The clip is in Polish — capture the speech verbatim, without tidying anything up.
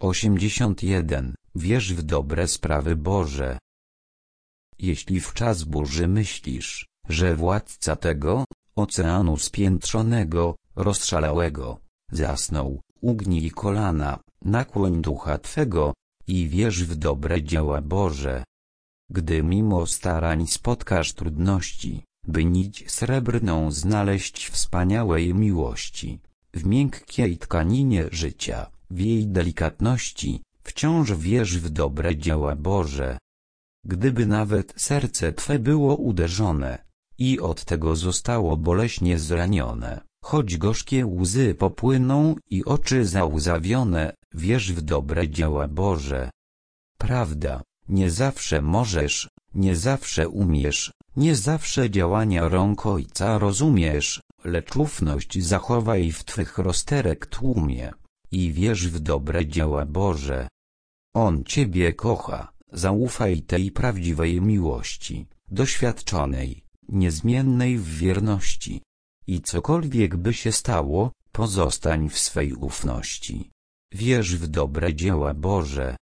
osiemdziesiąt jeden. Wierz w dobre sprawy Boże. Jeśli w czas burzy myślisz, że władca tego oceanu spiętrzonego, rozszalałego, zasnął, ugnij kolana, nakłoń ducha twego i wierz w dobre dzieła Boże. Gdy mimo starań spotkasz trudności, by nić srebrną znaleźć wspaniałej miłości, w miękkiej tkaninie życia, w jej delikatności, wciąż wierz w dobre dzieła Boże. Gdyby nawet serce twe było uderzone i od tego zostało boleśnie zranione, choć gorzkie łzy popłyną i oczy załzawione, wierz w dobre dzieła Boże. Prawda, nie zawsze możesz, nie zawsze umiesz, nie zawsze działania rąk Ojca rozumiesz, lecz ufność zachowaj w twych rozterek tłumie i wierz w dobre dzieła Boże. On ciebie kocha, zaufaj tej prawdziwej miłości, doświadczonej, niezmiennej w wierności. I cokolwiek by się stało, pozostań w swej ufności. Wierz w dobre dzieła Boże.